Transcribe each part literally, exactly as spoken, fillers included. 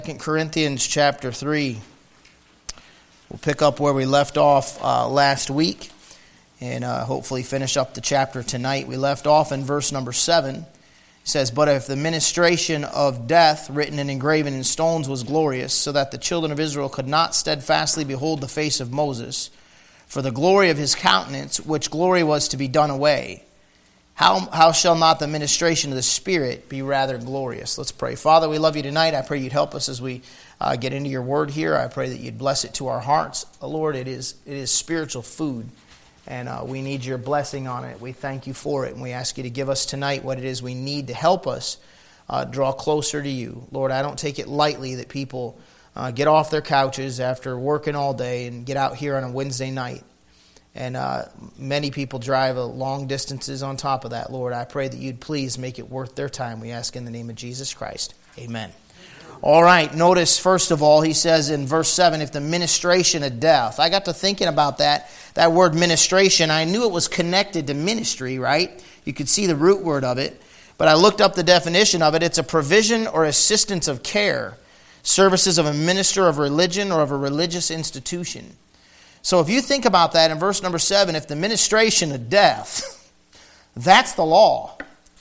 Second Corinthians chapter three. We'll pick up where we left off uh, last week and uh, hopefully finish up the chapter tonight. We left off in verse number seven. It says, "But if the ministration of death written and engraven in stones was glorious, so that the children of Israel could not steadfastly behold the face of Moses, for the glory of his countenance, which glory was to be done away, How, how shall not the ministration of the Spirit be rather glorious?" Let's pray. Father, we love you tonight. I pray you'd help us as we uh, get into your word here. I pray that you'd bless it to our hearts. Uh, Lord, it is it is spiritual food, and uh, we need your blessing on it. We thank you for it, and we ask you to give us tonight what it is we need to help us uh, draw closer to you. Lord, I don't take it lightly that people uh, get off their couches after working all day and get out here on a Wednesday night. And uh, many people drive a long distances on top of that, Lord. I pray that you'd please make it worth their time. We ask in the name of Jesus Christ. Amen. All right, notice first of all, he says in verse seven, if the ministration of death. I got to thinking about that, that word ministration. I knew it was connected to ministry, right? You could see the root word of it. But I looked up the definition of it. It's a provision or assistance of care, services of a minister of religion or of a religious institution. So if you think about that in verse number seven, if the ministration of death, that's the law.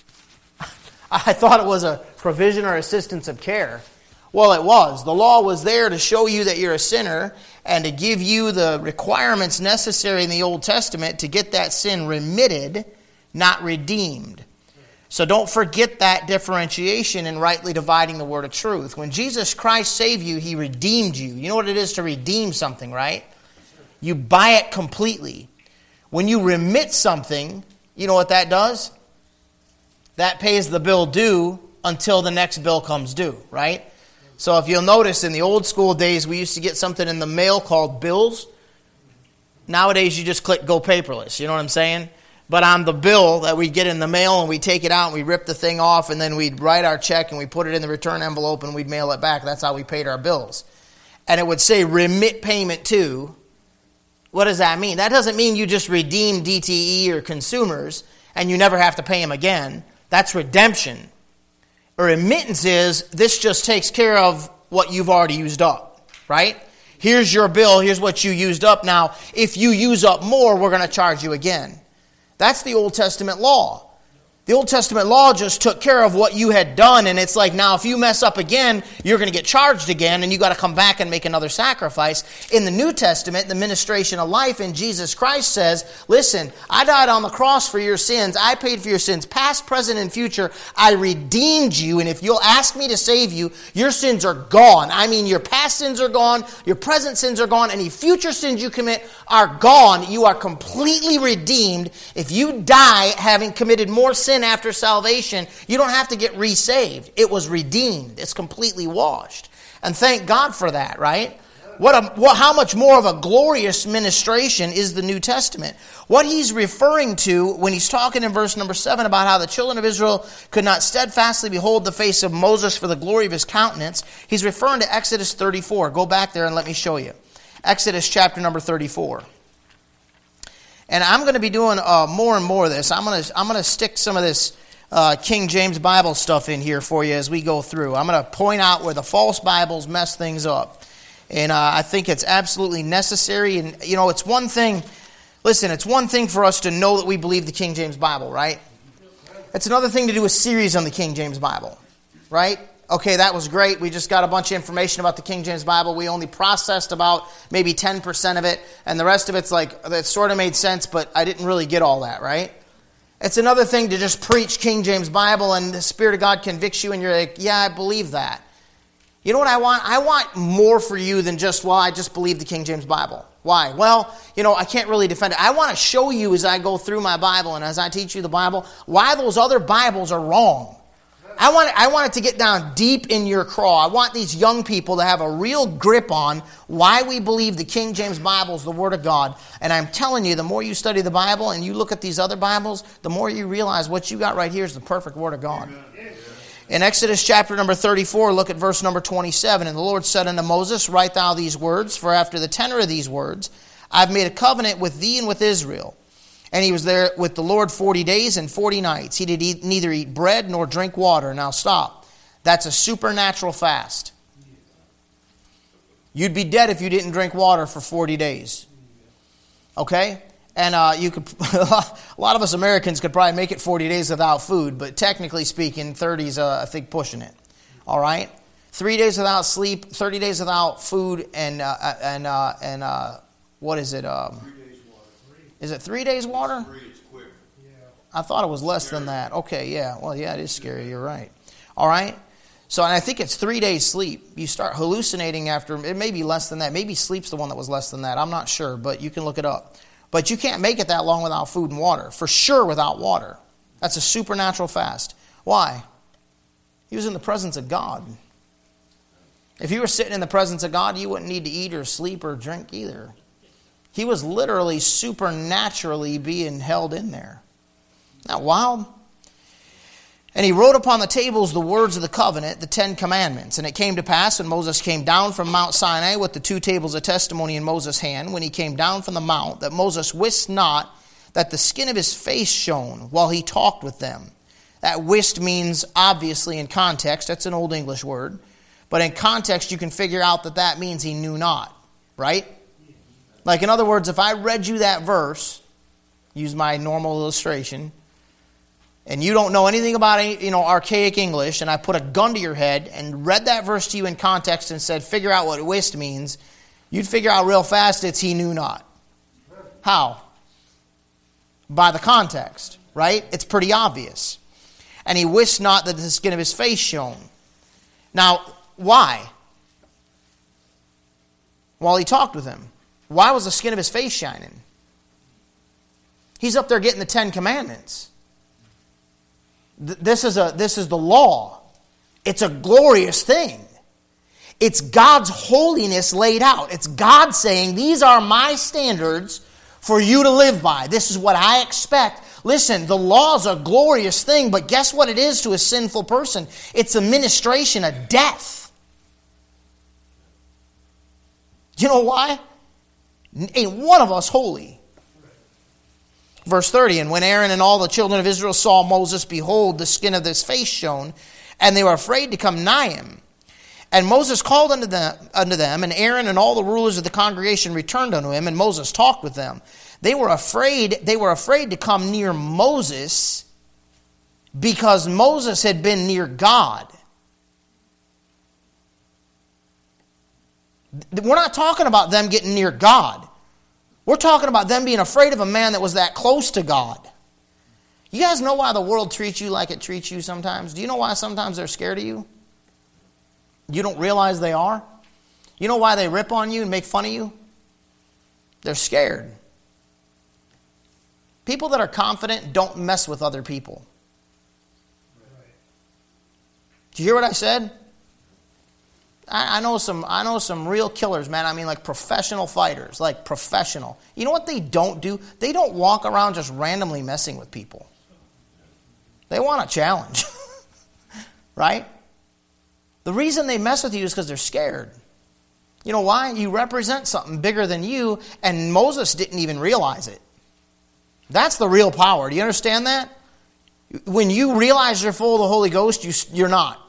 I thought it was a provision or assistance of care. Well, it was. The law was there to show you that you're a sinner and to give you the requirements necessary in the Old Testament to get that sin remitted, not redeemed. So don't forget that differentiation in rightly dividing the word of truth. When Jesus Christ saved you, he redeemed you. You know what it is to redeem something, right? You buy it completely. When you remit something, you know what that does? That pays the bill due until the next bill comes due, right? So if you'll notice, in the old school days, we used to get something in the mail called bills. Nowadays, you just click go paperless. You know what I'm saying? But on the bill that we get in the mail and we take it out and we rip the thing off and then we'd write our check and we put it in the return envelope and we'd mail it back. That's how we paid our bills. And it would say remit payment to. What does that mean? That doesn't mean you just redeem D T E or consumers and you never have to pay them again. That's redemption. A remittance is, this just takes care of what you've already used up, right? Here's your bill, here's what you used up. Now, if you use up more, we're going to charge you again. That's the Old Testament law. The Old Testament law just took care of what you had done, and it's like, now if you mess up again, you're going to get charged again, and you got to come back and make another sacrifice. In the New Testament, the ministration of life in Jesus Christ says, listen, I died on the cross for your sins. I paid for your sins, past, present, and future. I redeemed you, and if you'll ask me to save you, your sins are gone. I mean, your past sins are gone, your present sins are gone, any future sins you commit are gone. You are completely redeemed. If you die having committed more sin after salvation, you don't have to get resaved. It was redeemed. It's completely washed. And thank God for that, right? What a, what, how much more of a glorious ministration is the New Testament? What he's referring to when he's talking in verse number seven about how the children of Israel could not steadfastly behold the face of Moses for the glory of his countenance, he's referring to Exodus thirty-four. Go back there and let me show you. Exodus chapter number thirty-four. And I'm going to be doing uh, more and more of this. I'm going to I'm going to stick some of this uh, King James Bible stuff in here for you as we go through. I'm going to point out where the false Bibles mess things up. And uh, I think it's absolutely necessary. And, you know, it's one thing, listen, it's one thing for us to know that we believe the King James Bible, right? It's another thing to do a series on the King James Bible, right? Okay, that was great. We just got a bunch of information about the King James Bible. We only processed about maybe ten percent of it. And the rest of it's like, that sort of made sense, but I didn't really get all that, right? It's another thing to just preach King James Bible and the Spirit of God convicts you and you're like, yeah, I believe that. You know what I want? I want more for you than just, well, I just believe the King James Bible. Why? Well, you know, I can't really defend it. I want to show you as I go through my Bible and as I teach you the Bible, why those other Bibles are wrong. I want, I want it to get down deep in your craw. I want these young people to have a real grip on why we believe the King James Bible is the Word of God. And I'm telling you, the more you study the Bible and you look at these other Bibles, the more you realize what you got right here is the perfect Word of God. Amen. In Exodus chapter number thirty-four, look at verse number twenty-seven. And the Lord said unto Moses, write thou these words, for after the tenor of these words, I have made a covenant with thee and with Israel. And he was there with the Lord forty days and forty nights. He did eat, neither eat bread nor drink water. Now stop. That's a supernatural fast. You'd be dead if you didn't drink water for forty days. Okay? And uh, you could, a lot of us Americans could probably make it forty days without food, but technically speaking, thirty is, uh, I think, pushing it. All right? Three days without sleep, thirty days without food, and, uh, and, uh, and uh, what is it? Um, three days water. Three. Is it three days water? Three, it's quick. Yeah. I thought it was less scary. than that. Okay, yeah. Well, yeah, it is scary. You're right. All right? So, and I think it's three days sleep. You start hallucinating after, it may be less than that. Maybe sleep's the one that was less than that. I'm not sure, but you can look it up. But you can't make it that long without food and water. For sure without water. That's a supernatural fast. Why? He was in the presence of God. If you were sitting in the presence of God, you wouldn't need to eat or sleep or drink either. He was literally supernaturally being held in there. Isn't that wild? And he wrote upon the tables the words of the covenant, the Ten Commandments. And it came to pass when Moses came down from Mount Sinai with the two tables of testimony in Moses' hand, when he came down from the mount, that Moses wist not that the skin of his face shone while he talked with them. That wist means, obviously in context, that's an Old English word. But in context, you can figure out that that means he knew not. Right? Like, in other words, if I read you that verse, use my normal illustration, and you don't know anything about, you know, archaic English, and I put a gun to your head and read that verse to you in context and said, figure out what wist means, you'd figure out real fast it's he knew not. How? By the context, right? It's pretty obvious. And he wist not that the skin of his face shone. Now, why? While he talked with him. Why was the skin of his face shining? He's up there getting the Ten Commandments. This is a this is the law. It's a glorious thing. It's God's holiness laid out. It's God saying, these are my standards for you to live by. This is what I expect. Listen, the law is a glorious thing, but guess what it is to a sinful person? It's a ministration of death. You know why? Ain't one of us holy. Verse thirty, and when Aaron and all the children of Israel saw Moses, behold, the skin of his face shone, and they were afraid to come nigh him. And Moses called unto them, unto them, and Aaron and all the rulers of the congregation returned unto him, and Moses talked with them. They were afraid, they were afraid to come near Moses because Moses had been near God. We're not talking about them getting near God. We're talking about them being afraid of a man that was that close to God. You guys know why the world treats you like it treats you sometimes? Do you know why sometimes they're scared of you? You don't realize they are? You know why they rip on you and make fun of you? They're scared. People that are confident don't mess with other people. Did you hear what I said? I, I know some I know some real killers, man. I mean, like professional fighters, like professional. You know what they don't do? They don't walk around just randomly messing with people. They want a challenge. Right? The reason they mess with you is because they're scared. You know why? You represent something bigger than you, and Moses didn't even realize it. That's the real power. Do you understand that? When you realize you're full of the Holy Ghost, you, you're not.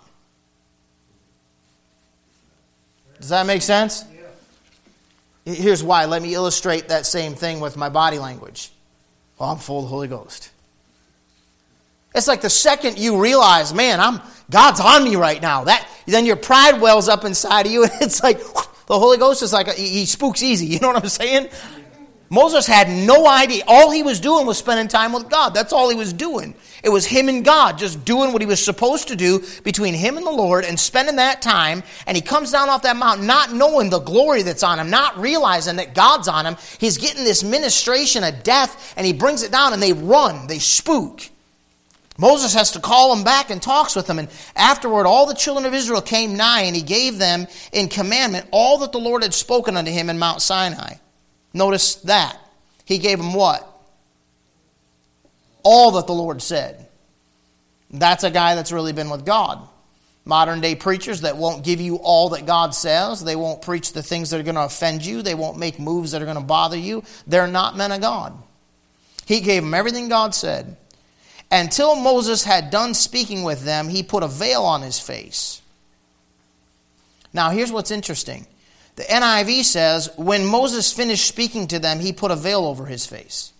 Does that make sense? Yeah. Here's why. Let me illustrate that same thing with my body language. Well, I'm full of the Holy Ghost. It's like the second you realize, man, I'm God's on me right now. That then your pride wells up inside of you, and it's like whoosh, the Holy Ghost is like a, he spooks easy. You know what I'm saying? Moses had no idea. All he was doing was spending time with God. That's all he was doing. It was him and God just doing what he was supposed to do between him and the Lord and spending that time. And he comes down off that mountain not knowing the glory that's on him, not realizing that God's on him. He's getting this ministration of death, and he brings it down, and they run. They spook. Moses has to call them back and talks with them. And afterward, all the children of Israel came nigh, and he gave them in commandment all that the Lord had spoken unto him in Mount Sinai. Notice that. He gave them what? All that the Lord said. That's a guy that's really been with God. Modern day preachers that won't give you all that God says. They won't preach the things that are going to offend you. They won't make moves that are going to bother you. They're not men of God. He gave them everything God said. Until Moses had done speaking with them, he put a veil on his face. Now here's what's interesting. The N I V says, when Moses finished speaking to them, he put a veil over his face.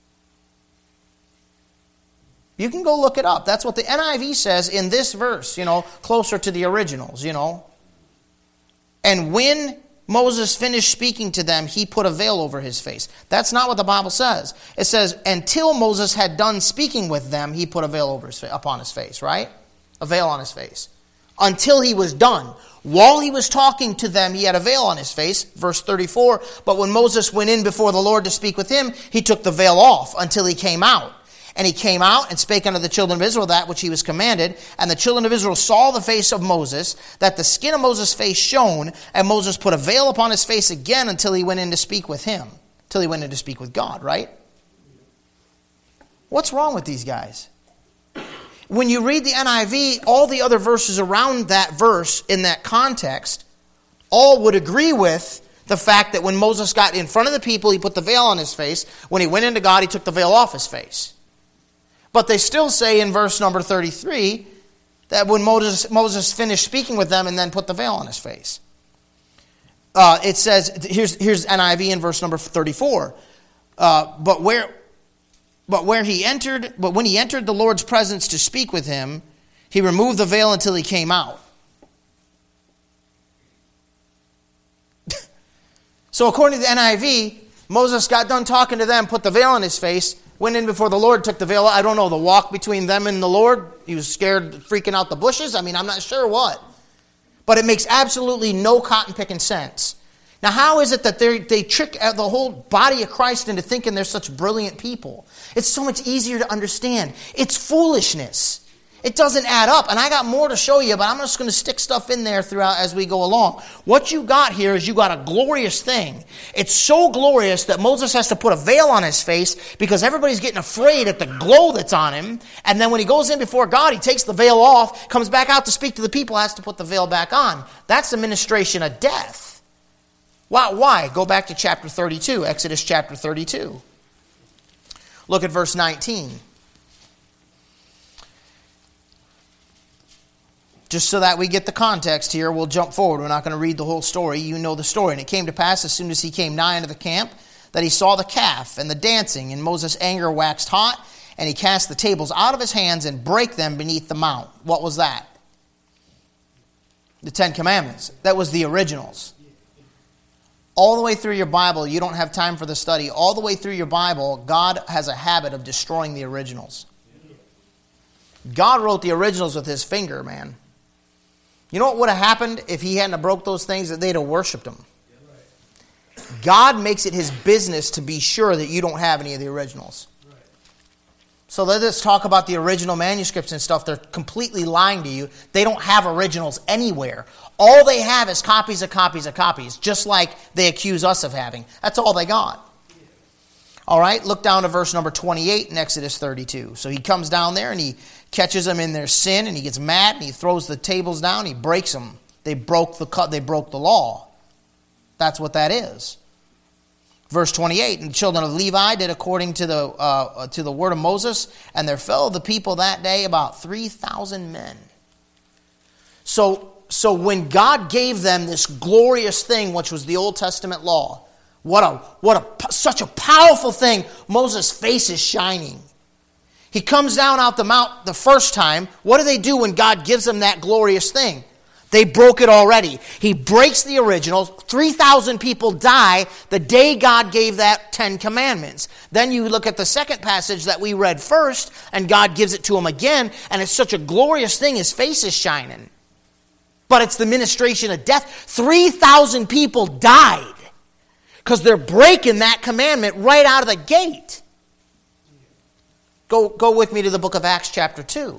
You can go look it up. That's what the N I V says in this verse, you know, closer to the originals, you know. And when Moses finished speaking to them, he put a veil over his face. That's not what the Bible says. It says, until Moses had done speaking with them, he put a veil over his fa- upon his face, right? A veil on his face. Until he was done. While he was talking to them, he had a veil on his face. Verse thirty-four, but when Moses went in before the Lord to speak with him, he took the veil off until he came out. And he came out and spake unto the children of Israel that which he was commanded. And the children of Israel saw the face of Moses, that the skin of Moses' face shone. And Moses put a veil upon his face again until he went in to speak with him. Until he went in to speak with God, right? What's wrong with these guys? When you read the N I V, all the other verses around that verse in that context all would agree with the fact that when Moses got in front of the people, he put the veil on his face. When he went into God, he took the veil off his face. But they still say in verse number thirty-three that when Moses, Moses finished speaking with them and then put the veil on his face. Uh, it says, here's, here's N I V in verse number thirty-four. Uh, but where but where he entered, but when he entered the Lord's presence to speak with him, he removed the veil until he came out. So according to the N I V, Moses got done talking to them, put the veil on his face, went in before the Lord, took the veil. I don't know, the walk between them and the Lord. He was scared, freaking out the bushes. I mean, I'm not sure what. But it makes absolutely no cotton-picking sense. Now, how is it that they they trick the whole body of Christ into thinking they're such brilliant people? It's so much easier to understand. It's foolishness. It doesn't add up. And I got more to show you, but I'm just going to stick stuff in there throughout as we go along. What you got here is you got a glorious thing. It's so glorious that Moses has to put a veil on his face because everybody's getting afraid at the glow that's on him. And then when he goes in before God, he takes the veil off, comes back out to speak to the people, has to put the veil back on. That's the ministration of death. Why? Why? Go back to chapter thirty-two, Exodus chapter thirty-two. Look at verse nineteen. Just so that we get the context here, we'll jump forward. We're not going to read the whole story. You know the story. And it came to pass, as soon as he came nigh unto the camp, that he saw the calf and the dancing. And Moses' anger waxed hot, and he cast the tables out of his hands and brake them beneath the mount. What was that? The Ten Commandments. That was the originals. All the way through your Bible, you don't have time for the study. All the way through your Bible, God has a habit of destroying the originals. God wrote the originals with his finger, man. You know what would have happened if he hadn't have broke those things? That they'd have worshipped him. God makes it his business to be sure that you don't have any of the originals. So let us talk about the original manuscripts and stuff. They're completely lying to you. They don't have originals anywhere. All they have is copies of copies of copies, just like they accuse us of having. That's all they got. All right, look down to verse number twenty-eight in Exodus thirty-two. So he comes down there and he catches them in their sin and he gets mad and he throws the tables down and he breaks them. They broke the cut. They broke the law. That's what that is. Verse twenty-eight, and the children of Levi did according to the uh, to the word of Moses, and there fell of the people that day about three thousand men. So, so when God gave them this glorious thing, which was the Old Testament law, what a what a such a powerful thing! Moses' face is shining. He comes down out the mount the first time. What do they do when God gives them that glorious thing? They broke it already. He breaks the originals. three thousand people die the day God gave that Ten Commandments. Then you look at the second passage that we read first, and God gives it to him again, and it's such a glorious thing, his face is shining. But it's the ministration of death. three thousand people died because they're breaking that commandment right out of the gate. Go, go with me to the book of Acts chapter two.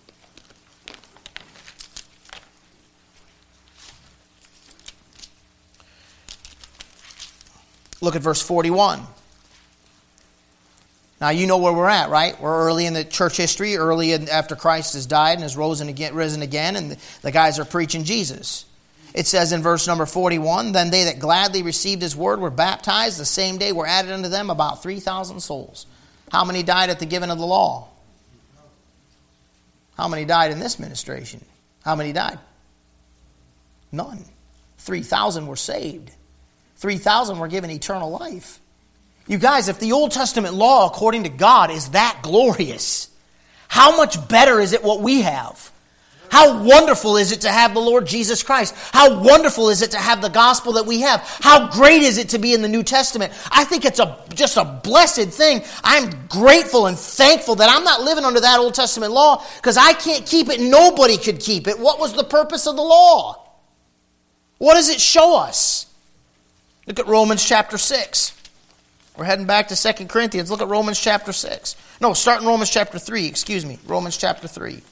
Look at verse forty-one. Now you know where we're at, right? We're early in the church history, early in, after Christ has died and has risen again, risen again, and the, the guys are preaching Jesus. It says in verse number forty-one, then they that gladly received his word were baptized. The same day were added unto them about three thousand souls. How many died at the giving of the law? How many died in this ministration? How many died? None. three thousand were saved. three thousand were given eternal life. You guys, if the Old Testament law, according to God, is that glorious, how much better is it what we have? How wonderful is it to have the Lord Jesus Christ? How wonderful is it to have the gospel that we have? How great is it to be in the New Testament? I think it's a just a blessed thing. I'm grateful and thankful that I'm not living under that Old Testament law because I can't keep it. Nobody could keep it. What was the purpose of the law? What does it show us? Look at Romans chapter six. We're heading back to Second Corinthians. Look at Romans chapter six. No, start in Romans chapter three. Excuse me. Romans chapter three.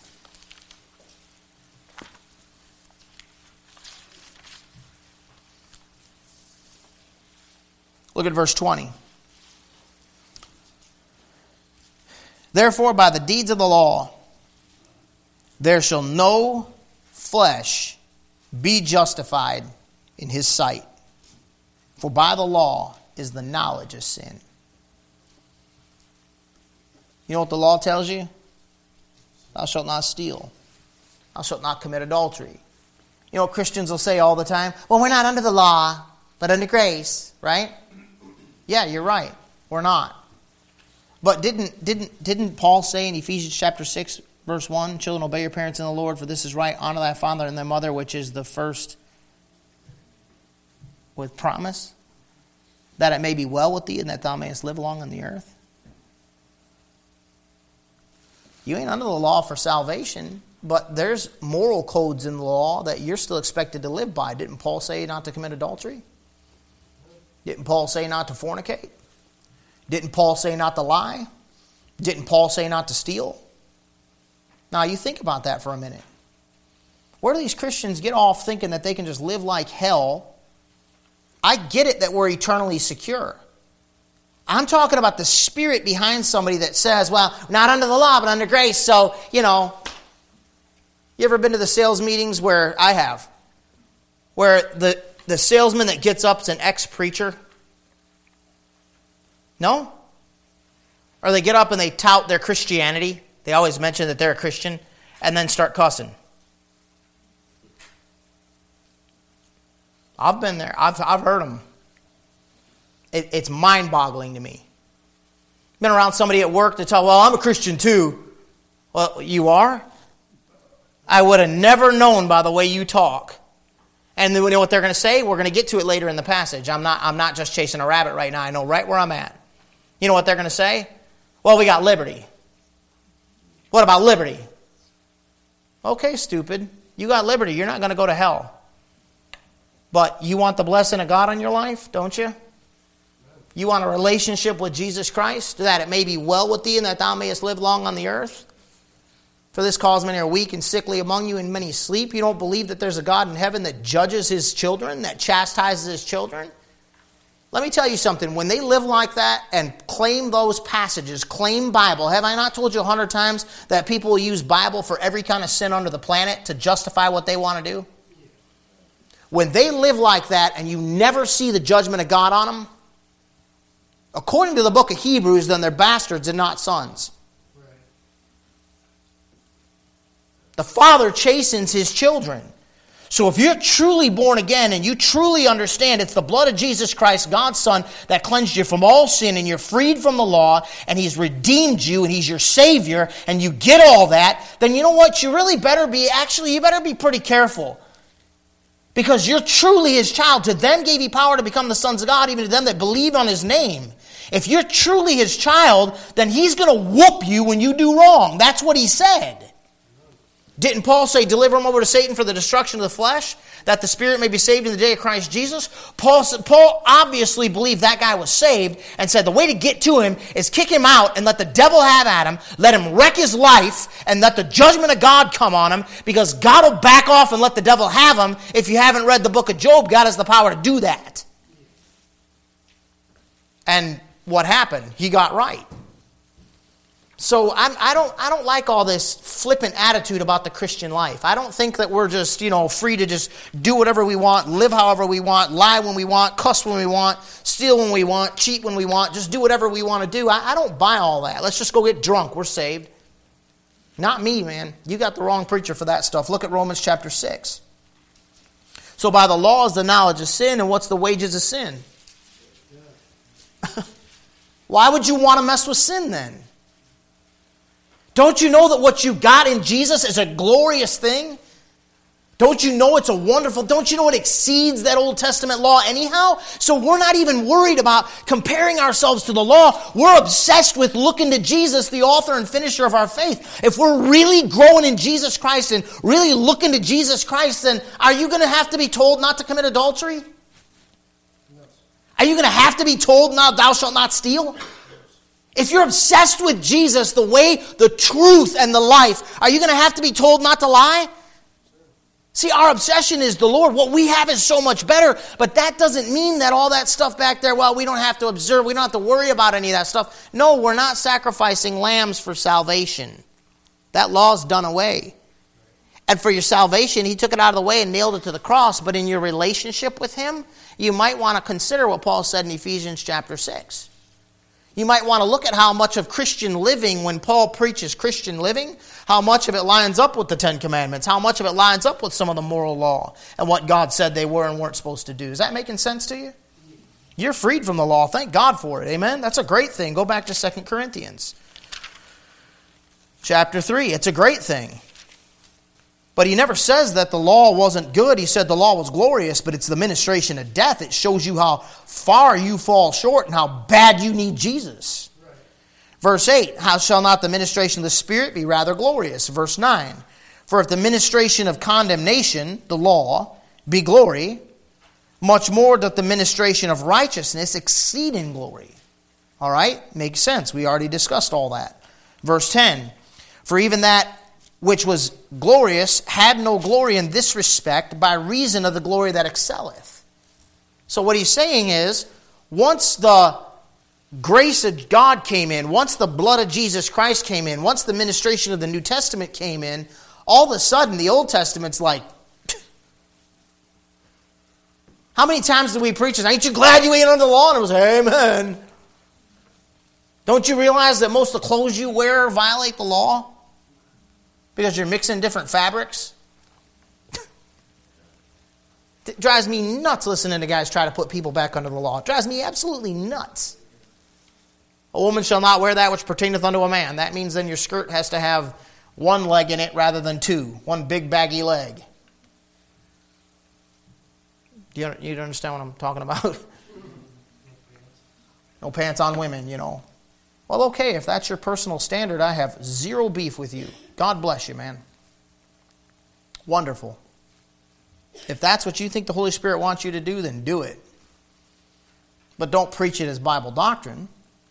Look at verse twenty. Therefore, by the deeds of the law, there shall no flesh be justified in his sight. For by the law is the knowledge of sin. You know what the law tells you? Thou shalt not steal. Thou shalt not commit adultery. You know what Christians will say all the time? Well, we're not under the law, but under grace, right? Yeah, you're right. We're not. But didn't didn't didn't Paul say in Ephesians chapter six, verse one, children, obey your parents in the Lord, for this is right. Honor thy father and thy mother, which is the first with promise, that it may be well with thee and that thou mayest live long on the earth. You ain't under the law for salvation, but there's moral codes in the law that you're still expected to live by. Didn't Paul say not to commit adultery? Didn't Paul say not to fornicate? Didn't Paul say not to lie? Didn't Paul say not to steal? Now, you think about that for a minute. Where do these Christians get off thinking that they can just live like hell? I get it that we're eternally secure. I'm talking about the spirit behind somebody that says, well, not under the law, but under grace. So, you know, you ever been to the sales meetings where I have? Where the The salesman that gets up is an ex-preacher? No? Or they get up and they tout their Christianity. They always mention that they're a Christian and then start cussing. I've been there. I've, I've heard them. It, it's mind-boggling to me. Been around somebody at work that tell, well, I'm a Christian too. Well, you are? I would have never known by the way you talk. And then you know what they're going to say? We're going to get to it later in the passage. I'm not, I'm not just chasing a rabbit right now. I know right where I'm at. You know what they're going to say? Well, we got liberty. What about liberty? Okay, stupid. You got liberty. You're not going to go to hell. But you want the blessing of God on your life, don't you? You want a relationship with Jesus Christ, that it may be well with thee and that thou mayest live long on the earth? For this cause many are weak and sickly among you, and many sleep. You don't believe that there's a God in heaven that judges his children, that chastises his children? Let me tell you something. When they live like that and claim those passages, claim Bible, have I not told you a hundred times that people will use Bible for every kind of sin under the planet to justify what they want to do? When they live like that and you never see the judgment of God on them, according to the book of Hebrews, then they're bastards and not sons. The Father chastens his children. So if you're truly born again and you truly understand it's the blood of Jesus Christ, God's Son, that cleansed you from all sin and you're freed from the law and he's redeemed you and he's your Savior and you get all that, then you know what? You really better be, actually, you better be pretty careful. Because you're truly his child. To them gave he power to become the sons of God, even to them that believe on his name. If you're truly his child, then he's going to whoop you when you do wrong. That's what he said. Didn't Paul say, deliver him over to Satan for the destruction of the flesh, that the spirit may be saved in the day of Christ Jesus? Paul, Paul obviously believed that guy was saved and said the way to get to him is kick him out and let the devil have at him, let him wreck his life, and let the judgment of God come on him, because God will back off and let the devil have him. If you haven't read the book of Job, God has the power to do that. And what happened? He got right. So I'm, I don't I don't like all this flippant attitude about the Christian life. I don't think that we're just, you know, free to just do whatever we want, live however we want, lie when we want, cuss when we want, steal when we want, cheat when we want, just do whatever we want to do. I, I don't buy all that. Let's just go get drunk. We're saved. Not me, man. You got the wrong preacher for that stuff. Look at Romans chapter six. So by the law is the knowledge of sin, and what's the wages of sin? Why would you want to mess with sin then? Don't you know that what you got in Jesus is a glorious thing? Don't you know it's a wonderful, don't you know it exceeds that Old Testament law anyhow? So we're not even worried about comparing ourselves to the law. We're obsessed with looking to Jesus, the author and finisher of our faith. If we're really growing in Jesus Christ and really looking to Jesus Christ, then are you going to have to be told not to commit adultery? Are you going to have to be told, now thou shalt not steal? If you're obsessed with Jesus, the way, the truth, and the life, are you going to have to be told not to lie? See, our obsession is the Lord. What we have is so much better, but that doesn't mean that all that stuff back there, well, we don't have to observe, we don't have to worry about any of that stuff. No, we're not sacrificing lambs for salvation. That law's done away. And for your salvation, He took it out of the way and nailed it to the cross, but in your relationship with Him, you might want to consider what Paul said in Ephesians chapter six. You might want to look at how much of Christian living, when Paul preaches Christian living, how much of it lines up with the Ten Commandments, how much of it lines up with some of the moral law and what God said they were and weren't supposed to do. Is that making sense to you? You're freed from the law. Thank God for it. Amen? That's a great thing. Go back to Second Corinthians chapter three. It's a great thing. But he never says that the law wasn't good. He said the law was glorious, but it's the ministration of death. It shows you how far you fall short and how bad you need Jesus. Right. Verse eight, how shall not the ministration of the Spirit be rather glorious? Verse nine, for if the ministration of condemnation, the law, be glory, much more doth the ministration of righteousness exceed in glory. All right, makes sense. We already discussed all that. Verse ten, for even that which was glorious had no glory in this respect by reason of the glory that excelleth. So what he's saying is, once the grace of God came in, once the blood of Jesus Christ came in, once the ministration of the New Testament came in, all of a sudden the Old Testament's like, how many times do we preach this? Ain't you glad you ain't under the law? And it was, amen. Don't you realize that most of the clothes you wear violate the law? Because you're mixing different fabrics? It drives me nuts listening to guys try to put people back under the law. It drives me absolutely nuts. A woman shall not wear that which pertaineth unto a man. That means then your skirt has to have one leg in it rather than two. One big baggy leg. Do you, you understand what I'm talking about? No pants on women, you know. Well, okay, if that's your personal standard, I have zero beef with you. God bless you, man. Wonderful. If that's what you think the Holy Spirit wants you to do, then do it. But don't preach it as Bible doctrine.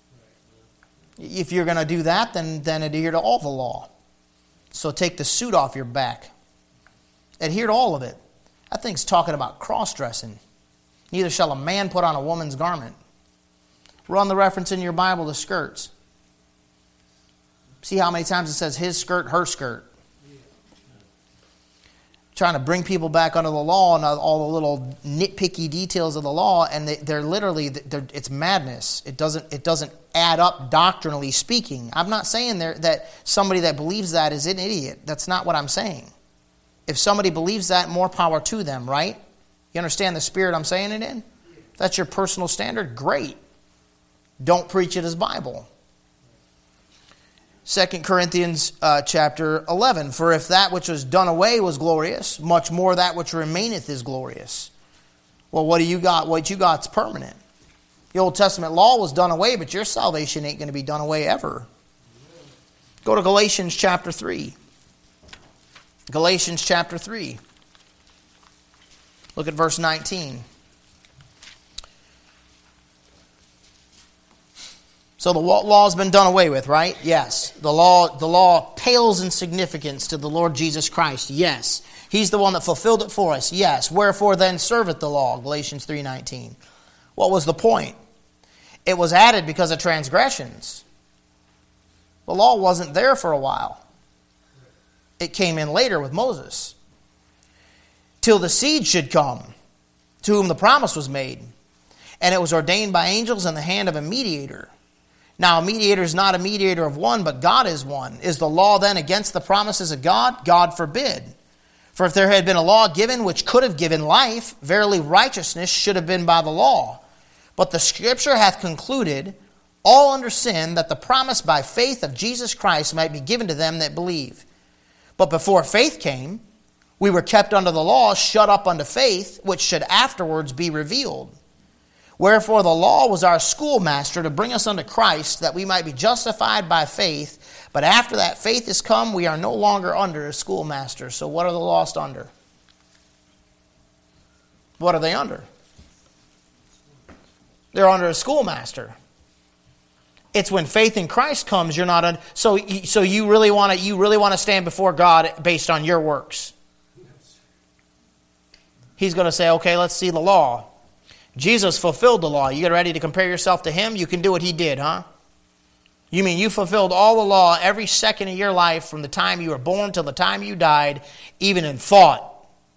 If you're going to do that, then, then adhere to all the law. So take the suit off your back. Adhere to all of it. That thing's talking about cross-dressing. Neither shall a man put on a woman's garment. Run the reference in your Bible to skirts. See how many times it says his skirt, her skirt. Trying to bring people back under the law and all the little nitpicky details of the law, and they, they're literally, they're, it's madness. It doesn't, it doesn't add up doctrinally speaking. I'm not saying there, that somebody that believes that is an idiot. That's not what I'm saying. If somebody believes that, more power to them, right? You understand the spirit I'm saying it in? If that's your personal standard, great. Don't preach it as Bible. Second Corinthians uh, chapter eleven. For if that which was done away was glorious, much more that which remaineth is glorious. Well, what do you got? What you got's permanent. The Old Testament law was done away, but your salvation ain't going to be done away ever. Go to Galatians chapter three. Galatians chapter three. Look at verse nineteen. So the law has been done away with, right? Yes. The law, the law pales in significance to the Lord Jesus Christ. Yes. He's the one that fulfilled it for us. Yes. Wherefore then serveth the law? Galatians three nineteen. What was the point? It was added because of transgressions. The law wasn't there for a while. It came in later with Moses. Till the seed should come, to whom the promise was made. And it was ordained by angels in the hand of a mediator. Now, a mediator is not a mediator of one, but God is one. Is the law then against the promises of God? God forbid. For if there had been a law given which could have given life, verily righteousness should have been by the law. But the Scripture hath concluded all under sin, that the promise by faith of Jesus Christ might be given to them that believe. But before faith came, we were kept under the law, shut up unto faith, which should afterwards be revealed. Wherefore the law was our schoolmaster to bring us unto Christ, that we might be justified by faith. But after that faith is come, we are no longer under a schoolmaster. So what are the lost under? What are they under? They're under a schoolmaster. It's when faith in Christ comes, you're not under. So, so you really want to you really want to stand before God based on your works. He's going to say, okay, let's see the law. Jesus fulfilled the law. You get ready to compare yourself to him? You can do what he did, huh? You mean you fulfilled all the law every second of your life from the time you were born till the time you died, even in thought,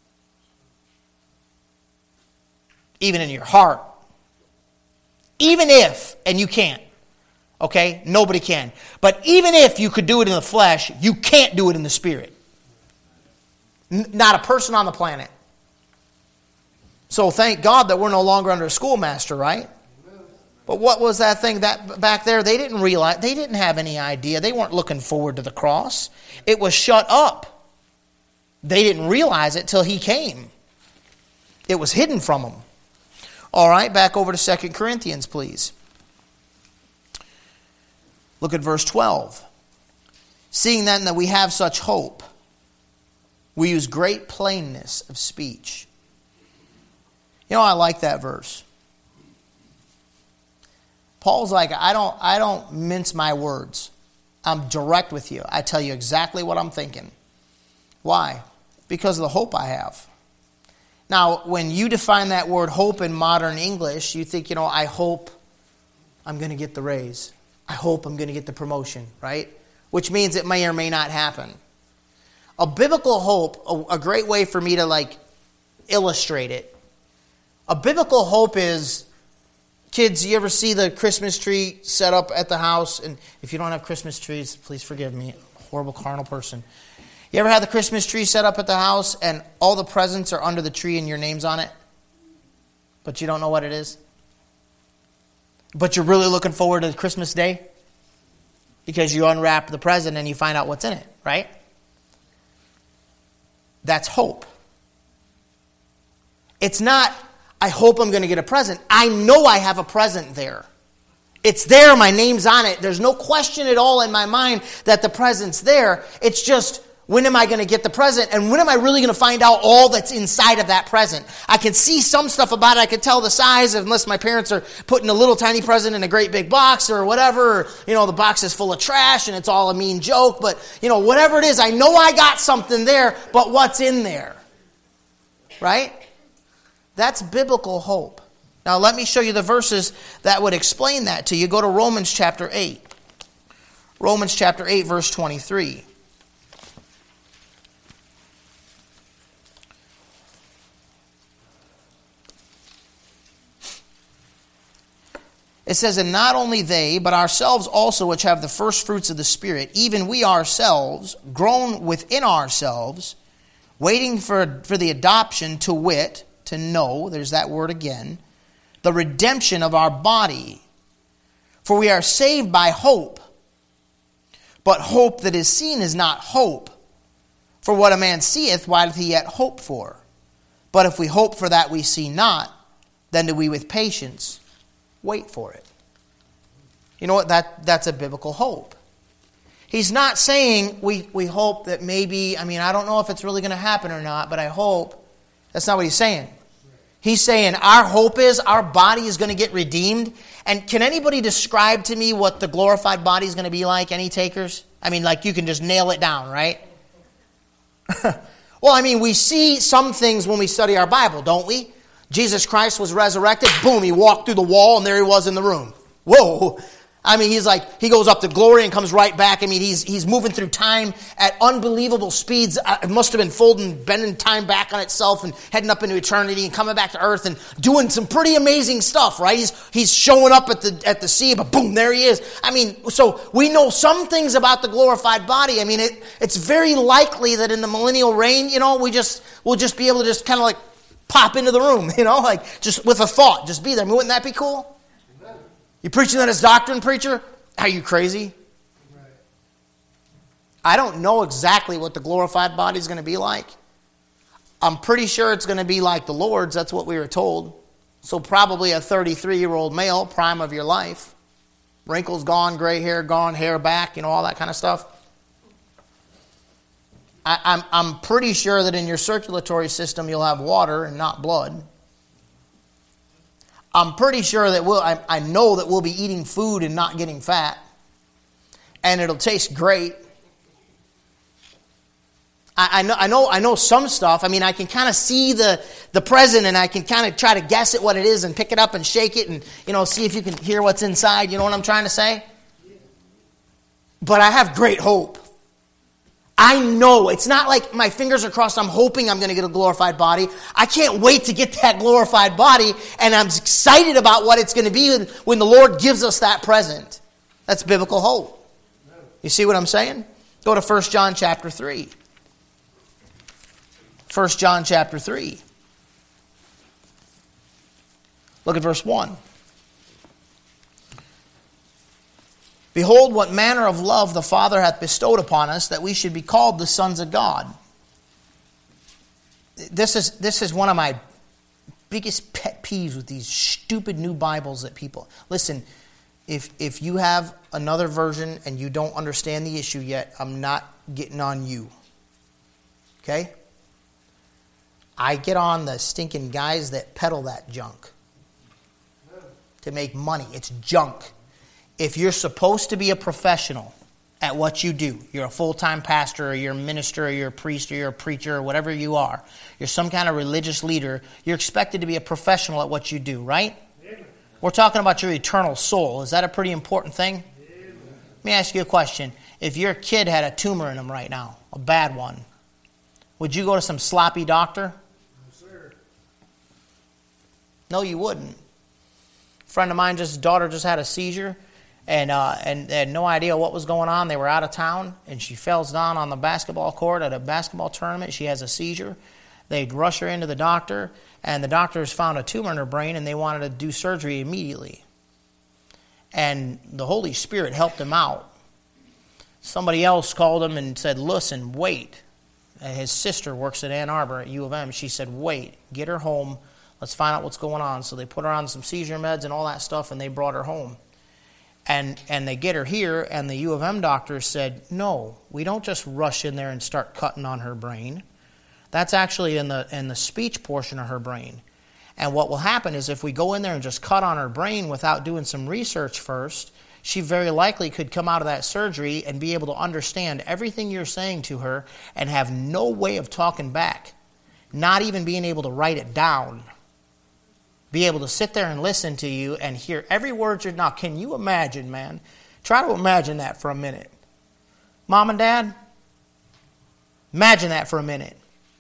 even in your heart. Even if, and you can't, okay? Nobody can. But even if you could do it in the flesh, you can't do it in the spirit. N- not a person on the planet. So thank God that we're no longer under a schoolmaster, right? But what was that thing that back there? They didn't realize, they didn't have any idea. They weren't looking forward to the cross. It was shut up. They didn't realize it till he came. It was hidden from them. All right, back over to Second Corinthians, please. Look at verse twelve. Seeing then that we have such hope, we use great plainness of speech. You know, I like that verse. Paul's like, I don't, I don't mince my words. I'm direct with you. I tell you exactly what I'm thinking. Why? Because of the hope I have. Now, when you define that word hope in modern English, you think, you know, I hope I'm going to get the raise. I hope I'm going to get the promotion, right? Which means it may or may not happen. A biblical hope, a, a great way for me to like illustrate it. A biblical hope is, kids, you ever see the Christmas tree set up at the house? And if you don't have Christmas trees, please forgive me, horrible carnal person. You ever had the Christmas tree set up at the house and all the presents are under the tree and your name's on it? But you don't know what it is? But you're really looking forward to Christmas Day? Because you unwrap the present and you find out what's in it, right? That's hope. It's not, I hope I'm going to get a present. I know I have a present there. It's there, my name's on it. There's no question at all in my mind that the present's there. It's just, when am I going to get the present? And when am I really going to find out all that's inside of that present? I can see some stuff about it. I can tell the size, unless my parents are putting a little tiny present in a great big box or whatever. Or, you know, the box is full of trash and it's all a mean joke. But, you know, whatever it is, I know I got something there, but what's in there? Right? That's biblical hope. Now, let me show you the verses that would explain that to you. Go to Romans chapter eight. Romans chapter eight, verse twenty-three. It says, and not only they, but ourselves also, which have the first fruits of the Spirit, even we ourselves, grown within ourselves, waiting for, for the adoption, to wit, to know, there's that word again, the redemption of our body. For we are saved by hope. But hope that is seen is not hope. For what a man seeth, why doth he yet hope for? But if we hope for that we see not, then do we with patience wait for it. You know what? That, that's a biblical hope. He's not saying we, we hope that maybe, I mean, I don't know if it's really going to happen or not, but I hope. That's not what he's saying. He's saying our hope is our body is going to get redeemed. And can anybody describe to me what the glorified body is going to be like? Any takers? I mean, like you can just nail it down, right? Well, I mean, we see some things when we study our Bible, don't we? Jesus Christ was resurrected. Boom, he walked through the wall and there he was in the room. Whoa. I mean, he's like, he goes up to glory and comes right back. I mean, he's he's moving through time at unbelievable speeds. It must have been folding, bending time back on itself and heading up into eternity and coming back to earth and doing some pretty amazing stuff, right? He's he's showing up at the at the sea, but boom, there he is. I mean, so we know some things about the glorified body. I mean, it it's very likely that in the millennial reign, you know, we just we'll just be able to just kind of like pop into the room, you know, like just with a thought, just be there. I mean, wouldn't that be cool? You preaching that as doctrine, preacher? Are you crazy? Right. I don't know exactly what the glorified body is going to be like. I'm pretty sure it's going to be like the Lord's. That's what we were told. So probably a thirty-three-year-old male, prime of your life. Wrinkles gone, gray hair gone, hair back, you know, all that kind of stuff. I, I'm, I'm pretty sure that in your circulatory system you'll have water and not blood. I'm pretty sure that we'll, I, I know that we'll be eating food and not getting fat. And it'll taste great. I, I know I know I know some stuff. I mean, I can kind of see the, the present and I can kind of try to guess at what it is and pick it up and shake it and, you know, see if you can hear what's inside. You know what I'm trying to say? But I have great hope. I know. It's not like my fingers are crossed. I'm hoping I'm going to get a glorified body. I can't wait to get that glorified body, and I'm excited about what it's going to be when the Lord gives us that present. That's biblical hope. You see what I'm saying? Go to First John chapter three. First John chapter three. Look at verse one. Behold, what manner of love the Father hath bestowed upon us, that we should be called the sons of God. This is this is one of my biggest pet peeves with these stupid new Bibles that people... Listen, if if you have another version and you don't understand the issue yet, I'm not getting on you. Okay? I get on the stinking guys that peddle that junk to make money. It's junk. If you're supposed to be a professional at what you do, you're a full-time pastor or you're a minister or you're a priest or you're a preacher or whatever you are, you're some kind of religious leader, you're expected to be a professional at what you do, right? Amen. We're talking about your eternal soul. Is that a pretty important thing? Amen. Let me ask you a question. If your kid had a tumor in him right now, a bad one, would you go to some sloppy doctor? No, sir. No, you wouldn't. A friend of mine, just his daughter just had a seizure. And, uh, and they had no idea what was going on. They were out of town, and she falls down on the basketball court at a basketball tournament. She has a seizure. They rush her into the doctor, and the doctors found a tumor in her brain, and they wanted to do surgery immediately. And the Holy Spirit helped them out. Somebody else called him and said, listen, wait. And his sister works at Ann Arbor at U of M. She said, wait, get her home. Let's find out what's going on. So they put her on some seizure meds and all that stuff, and they brought her home. And and they get her here, and the U of M doctor said, no, we don't just rush in there and start cutting on her brain. That's actually in the in the speech portion of her brain. And what will happen is if we go in there and just cut on her brain without doing some research first, she very likely could come out of that surgery and be able to understand everything you're saying to her and have no way of talking back, not even being able to write it down. Be able to sit there and listen to you and hear every word you're... Now, can you imagine, man? Try to imagine that for a minute. Mom and Dad, imagine that for a minute.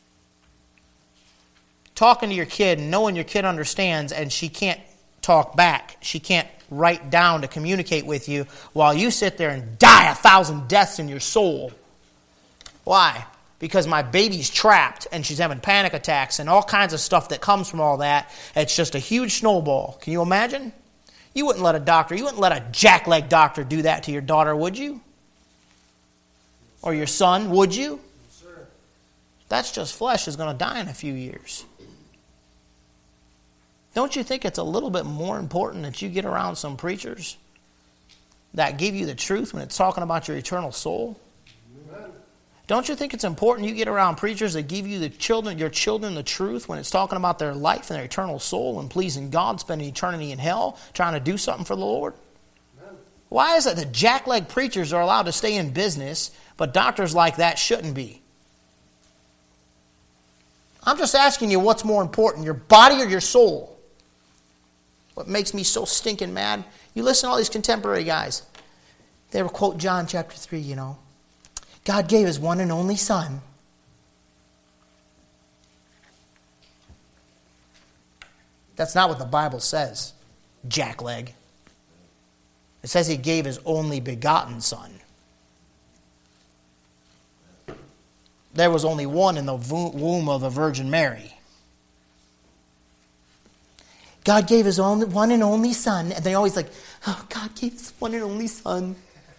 Talking to your kid and knowing your kid understands and she can't talk back. She can't write down to communicate with you while you sit there and die a thousand deaths in your soul. Why? Because my baby's trapped and she's having panic attacks and all kinds of stuff that comes from all that. It's just a huge snowball. Can you imagine? You wouldn't let a doctor, you wouldn't let a jackleg doctor do that to your daughter, would you? Or your son, would you? Yes, sir. That's just flesh is going to die in a few years. Don't you think it's a little bit more important that you get around some preachers that give you the truth when it's talking about your eternal soul? Amen. Don't you think it's important you get around preachers that give you the children, your children the truth when it's talking about their life and their eternal soul and pleasing God, spending eternity in hell, trying to do something for the Lord? Amen. Why is it that jackleg preachers are allowed to stay in business, but doctors like that shouldn't be? I'm just asking you what's more important, your body or your soul? What makes me so stinking mad, you listen to all these contemporary guys. They will quote John chapter three, you know. God gave his one and only son. That's not what the Bible says, jackleg. It says he gave his only begotten son. There was only one in the womb of the Virgin Mary. God gave his only, one and only son. And they always like, oh, God gave his one and only son.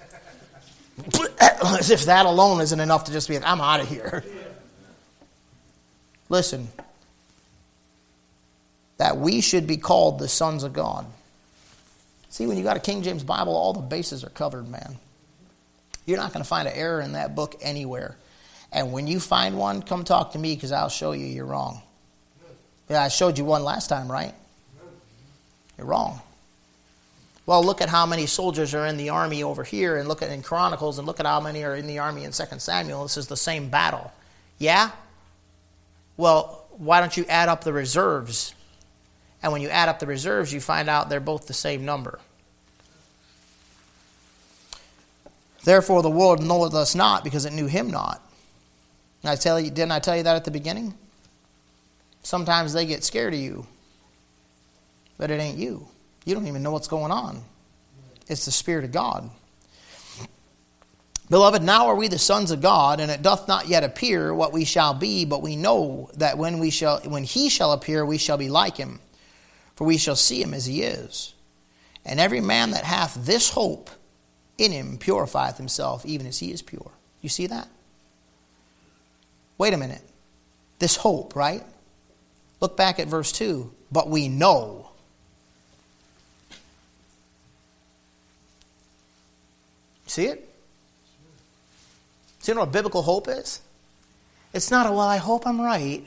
As if that alone isn't enough to just be like, I'm out of here. Listen. That we should be called the sons of God. See, when you got a King James Bible, all the bases are covered, man. You're not going to find an error in that book anywhere. And when you find one, come talk to me because I'll show you you're wrong. Yeah, I showed you one last time, right? You're wrong. Well, look at how many soldiers are in the army over here, and look at in Chronicles, and look at how many are in the army in Second Samuel. This is the same battle. Yeah? Well, why don't you add up the reserves? And when you add up the reserves, you find out they're both the same number. Therefore, the world knoweth us not, because it knew him not. And I tell you, didn't I tell you that at the beginning? Sometimes they get scared of you, but it ain't you. You don't even know what's going on. It's the Spirit of God. Beloved, now are we the sons of God, and it doth not yet appear what we shall be, but we know that when we shall, when he shall appear, we shall be like him, for we shall see him as he is. And every man that hath this hope in him purifieth himself, even as he is pure. You see that? Wait a minute. This hope, right? Look back at verse two. But we know. See it? See what biblical hope is? It's not a, well, I hope I'm right.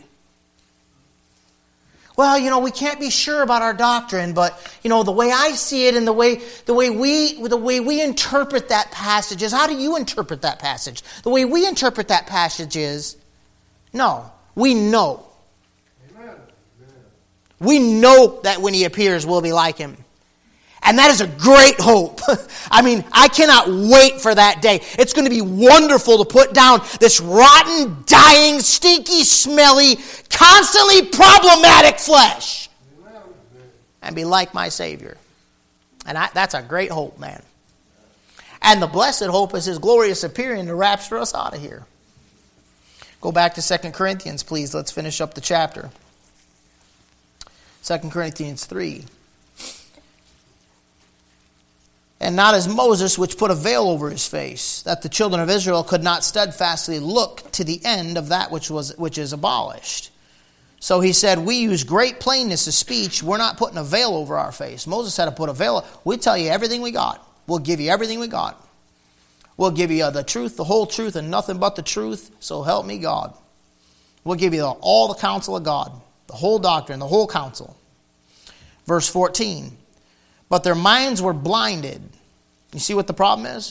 Well, you know, we can't be sure about our doctrine, but, you know, the way I see it and the way the way we the way we interpret that passage is, how do you interpret that passage? The way we interpret that passage is, no, we know. Amen. We know that when he appears, we'll be like him. And that is a great hope. I mean, I cannot wait for that day. It's going to be wonderful to put down this rotten, dying, stinky, smelly, constantly problematic flesh and be like my Savior. And I, that's a great hope, man. And the blessed hope is his glorious appearing to rapture us out of here. Go back to Second Corinthians, please. Let's finish up the chapter. Second Corinthians three. And not as Moses, which put a veil over his face, that the children of Israel could not steadfastly look to the end of that which was which is abolished. So he said, we use great plainness of speech. We're not putting a veil over our face. Moses had to put a veil. We tell you everything we got. We'll give you everything we got. We'll give you the truth, the whole truth, and nothing but the truth. So help me God. We'll give you all the counsel of God, the whole doctrine, the whole counsel. Verse fourteen. But their minds were blinded. You see what the problem is?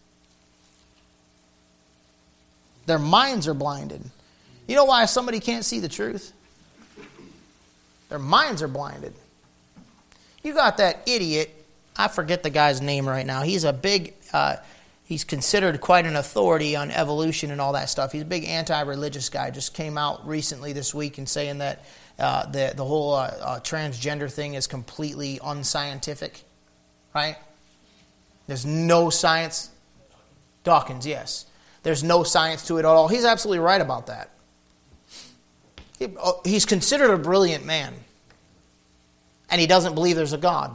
Their minds are blinded. You know why somebody can't see the truth? Their minds are blinded. You got that idiot, I forget the guy's name right now. He's a big, uh, he's considered quite an authority on evolution and all that stuff. He's a big anti-religious guy. Just came out recently this week and saying that Uh, the the whole uh, uh, transgender thing is completely unscientific, right? There's no science. Dawkins, yes. There's no science to it at all. He's absolutely right about that. He, uh, he's considered a brilliant man, and he doesn't believe there's a God.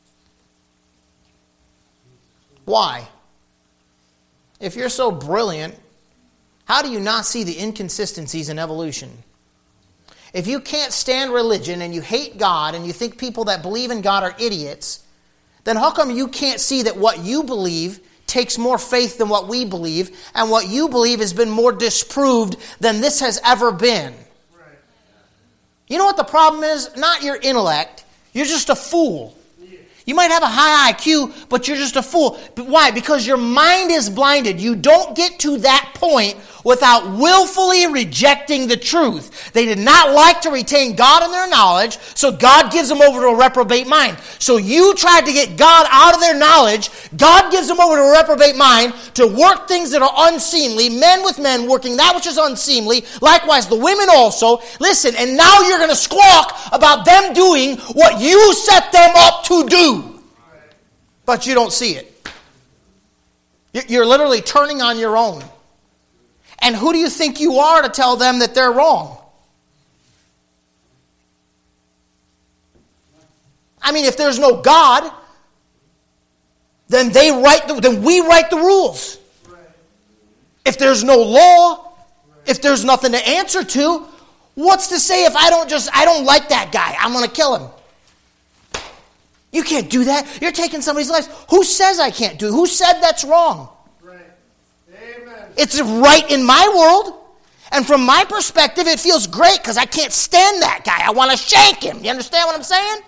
Why? If you're so brilliant, how do you not see the inconsistencies in evolution? If you can't stand religion and you hate God and you think people that believe in God are idiots, then how come you can't see that what you believe takes more faith than what we believe, and what you believe has been more disproved than this has ever been? Right. You know what the problem is? Not your intellect. You're just a fool. You might have a high I Q, but you're just a fool. But why? Because your mind is blinded. You don't get to that point without willfully rejecting the truth. They did not like to retain God in their knowledge, so God gives them over to a reprobate mind. So you tried to get God out of their knowledge. God gives them over to a reprobate mind to work things that are unseemly, men with men working that which is unseemly, likewise the women also. Listen, and now you're going to squawk about them doing what you set them up to do. But you don't see it. You're literally turning on your own. And who do you think you are to tell them that they're wrong? I mean, if there's no God, then they write the, then we write the rules. If there's no law, if there's nothing to answer to, what's to say if I don't just I don't like that guy, I'm going to kill him? You can't do that. You're taking somebody's life. Who says I can't do it? Who said that's wrong? Right. Amen. It's right in my world. And from my perspective, it feels great because I can't stand that guy. I want to shank him. You understand what I'm saying?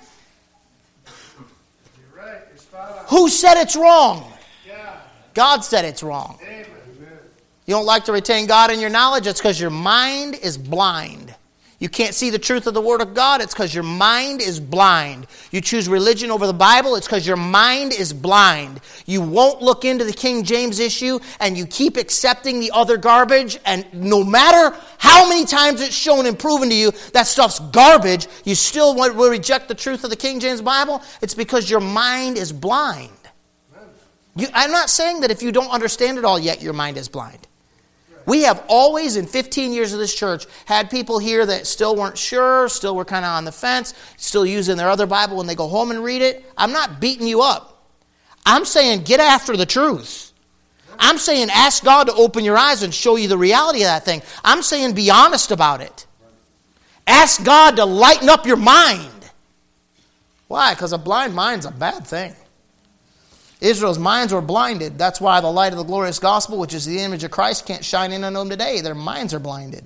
You're right. You're spot on. Who said it's wrong? Yeah. God said it's wrong. Amen. You don't like to retain God in your knowledge? It's because your mind is blind. You can't see the truth of the Word of God. It's because your mind is blind. You choose religion over the Bible. It's because your mind is blind. You won't look into the King James issue, and you keep accepting the other garbage. And no matter how many times it's shown and proven to you that stuff's garbage, you still will reject the truth of the King James Bible. It's because your mind is blind. You, I'm not saying that if you don't understand it all yet, your mind is blind. We have always, in fifteen years of this church, had people here that still weren't sure, still were kind of on the fence, still using their other Bible when they go home and read it. I'm not beating you up. I'm saying get after the truth. I'm saying ask God to open your eyes and show you the reality of that thing. I'm saying be honest about it. Ask God to lighten up your mind. Why? Because a blind mind's a bad thing. Israel's minds were blinded. That's why the light of the glorious gospel, which is the image of Christ, can't shine in on them today. Their minds are blinded.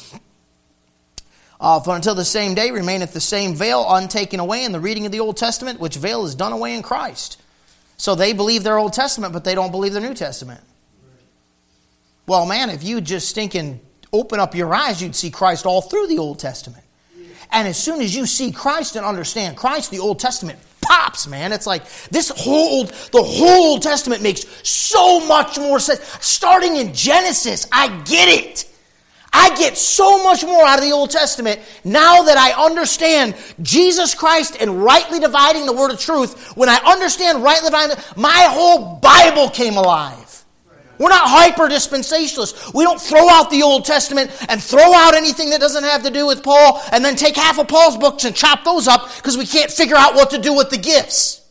Uh, for until the same day remaineth the same veil untaken away in the reading of the Old Testament, which veil is done away in Christ. So they believe their Old Testament, but they don't believe their New Testament. Well, man, if you just stinking open up your eyes, you'd see Christ all through the Old Testament. And as soon as you see Christ and understand Christ, the Old Testament pops, man. It's like this whole, the whole Old Testament makes so much more sense. Starting in Genesis, I get it. I get so much more out of the Old Testament now that I understand Jesus Christ and rightly dividing the word of truth. When I understand rightly dividing, my whole Bible came alive. We're not hyper-dispensationalists. We don't throw out the Old Testament and throw out anything that doesn't have to do with Paul and then take half of Paul's books and chop those up because we can't figure out what to do with the gifts.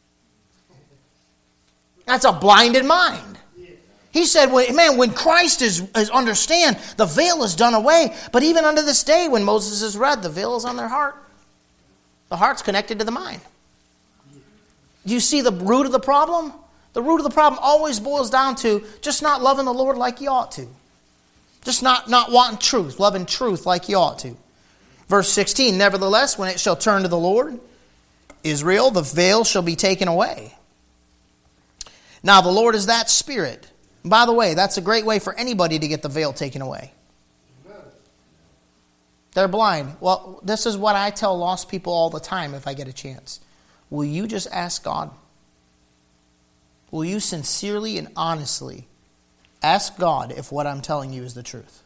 That's a blinded mind. He said, man, when Christ is, is understand, the veil is done away. But even unto this day, when Moses is read, the veil is on their heart. The heart's connected to the mind. Do you see the root of the problem? The root of the problem always boils down to just not loving the Lord like you ought to. Just not, not wanting truth, loving truth like you ought to. Verse sixteen, nevertheless, when it shall turn to the Lord, Israel, the veil shall be taken away. Now the Lord is that Spirit. And by the way, that's a great way for anybody to get the veil taken away. They're blind. Well, this is what I tell lost people all the time if I get a chance. Will you just ask God? Will you sincerely and honestly ask God if what I'm telling you is the truth?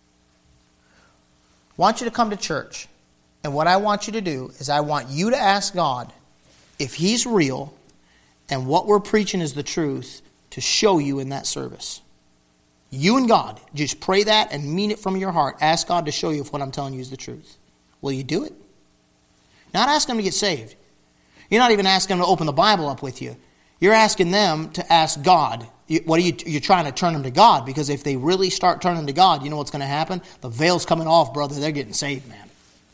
I want you to come to church, and what I want you to do is I want you to ask God if He's real and what we're preaching is the truth to show you in that service. You and God, just pray that and mean it from your heart. Ask God to show you if what I'm telling you is the truth. Will you do it? Not ask them to get saved. You're not even asking them to open the Bible up with you. You're asking them to ask God. What are you? You're trying to turn them to God, because if they really start turning to God, you know what's going to happen? The veil's coming off, brother. They're getting saved, man.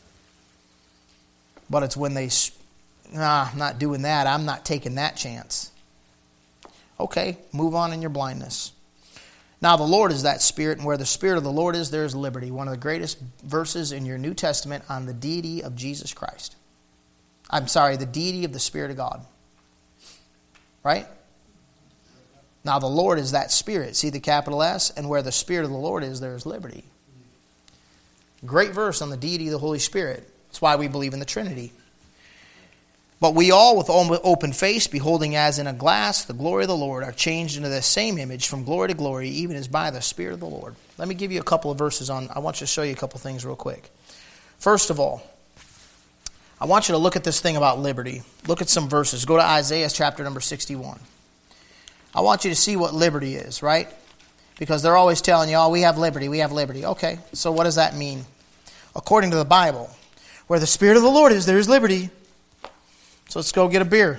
But it's when they, nah, I'm not doing that. I'm not taking that chance. Okay, move on in your blindness. Now the Lord is that Spirit, and where the Spirit of the Lord is, there is liberty. One of the greatest verses in your New Testament on the deity of Jesus Christ. I'm sorry, the deity of the Spirit of God. Right? Now the Lord is that Spirit. See the capital S? And where the Spirit of the Lord is, there is liberty. Great verse on the deity of the Holy Spirit. That's why we believe in the Trinity. But we all, with open face, beholding as in a glass the glory of the Lord, are changed into the same image from glory to glory, even as by the Spirit of the Lord. Let me give you a couple of verses on, I want you to show you a couple of things real quick. First of all, I want you to look at this thing about liberty. Look at some verses. Go to Isaiah chapter number sixty-one. I want you to see what liberty is, right? Because they're always telling you, oh, we have liberty, we have liberty. Okay, so what does that mean? According to the Bible, where the Spirit of the Lord is, there is liberty. So let's go get a beer.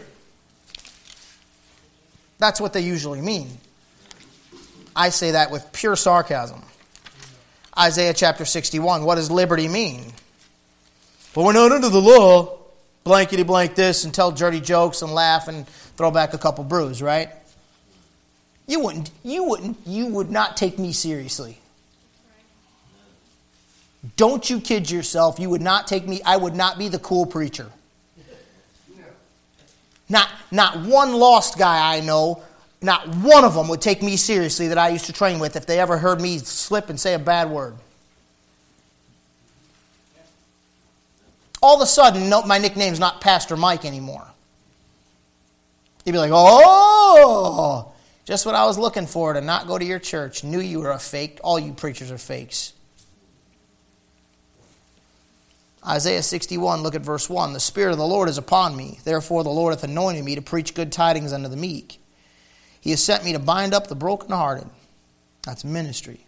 That's what they usually mean. I say that with pure sarcasm. Isaiah chapter sixty-one, what does liberty mean? Well, we're not under the law. Blankety blank this and tell dirty jokes and laugh and throw back a couple brews, right? You wouldn't, you wouldn't, you would not take me seriously. Don't you kid yourself. You would not take me, I would not be the cool preacher. Not, not one lost guy I know, not one of them would take me seriously that I used to train with if they ever heard me slip and say a bad word. All of a sudden, no, my nickname's not Pastor Mike anymore. You'd be like, oh, just what I was looking for, to not go to your church. Knew you were a fake. All you preachers are fakes. Isaiah sixty-one, look at verse one. The Spirit of the Lord is upon me. Therefore the Lord hath anointed me to preach good tidings unto the meek. He has sent me to bind up the brokenhearted. That's ministry.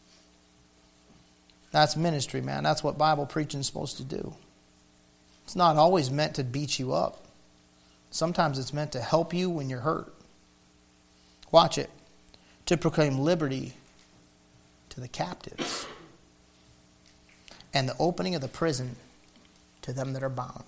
That's ministry, man. That's what Bible preaching is supposed to do. It's not always meant to beat you up. Sometimes it's meant to help you when you're hurt. Watch it. To proclaim liberty to the captives, and the opening of the prison to them that are bound.